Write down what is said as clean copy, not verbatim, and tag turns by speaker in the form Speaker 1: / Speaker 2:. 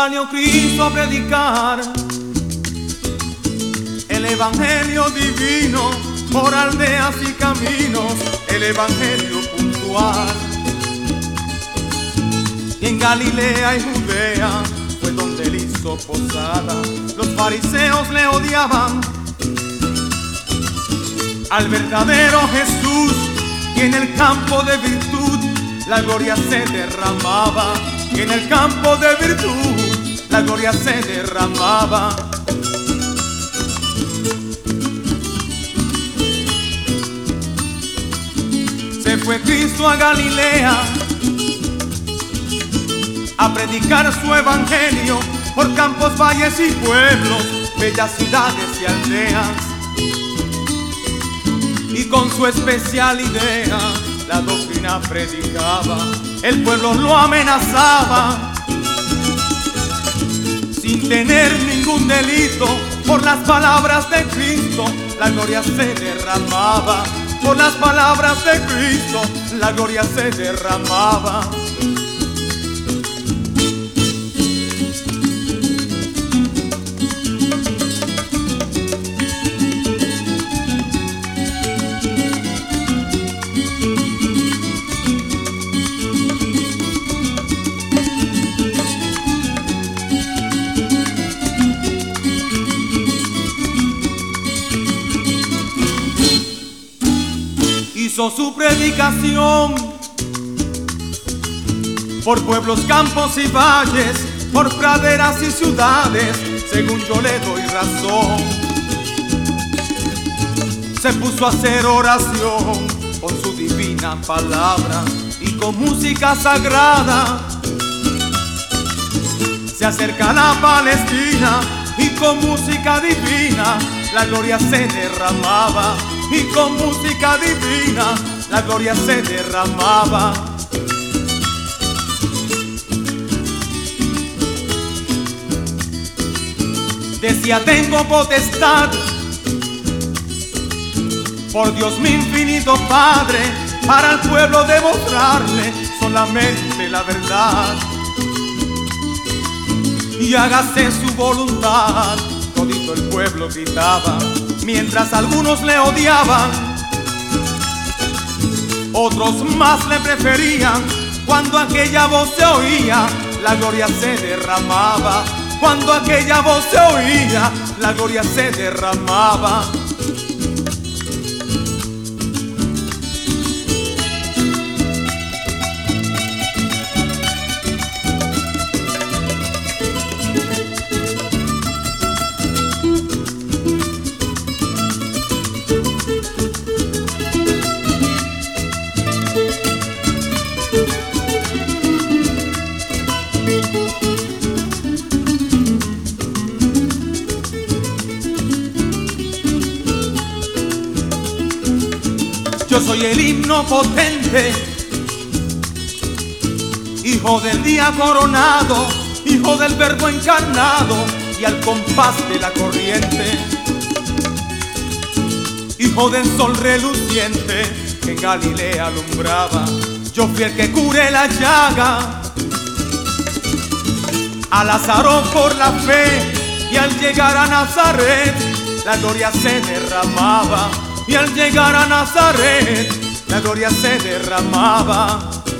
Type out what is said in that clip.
Speaker 1: Salió Cristo a predicar el evangelio divino por aldeas y caminos, el evangelio puntual. Y en Galilea y Judea fue donde él hizo posada. Los fariseos le odiaban al verdadero Jesús, y en el campo de virtud la gloria se derramaba. Y en el campo de virtud la gloria se derramaba. Se fue Cristo a Galilea a predicar su evangelio por campos, valles y pueblos, bellas ciudades y aldeas. Y con su especial idea la doctrina predicaba. El pueblo lo amenazaba sin tener ningún delito. Por las palabras de Cristo la gloria se derramaba. Por las palabras de Cristo la gloria se derramaba. Hizo su predicación por pueblos, campos y valles, por praderas y ciudades, según yo le doy razón. Se puso a hacer oración con su divina palabra y con música sagrada. Se acerca a la Palestina y con música divina la gloria se derramaba. Y con música divina la gloria se derramaba. Decía: tengo potestad por Dios mi infinito Padre, para al pueblo demostrarle solamente la verdad. Y hágase su voluntad, todito el pueblo gritaba, mientras algunos le odiaban, otros más le preferían. Cuando aquella voz se oía, la gloria se derramaba. Cuando aquella voz se oía, la gloria se derramaba. Yo soy el himno potente, hijo del día coronado, hijo del verbo encarnado y al compás de la corriente, hijo del sol reluciente que en Galilea alumbraba. Yo fui el que curé la llaga a Lázaro por la fe, y al llegar a Nazaret la gloria se derramaba. Y al llegar a Nazaret la gloria se derramaba.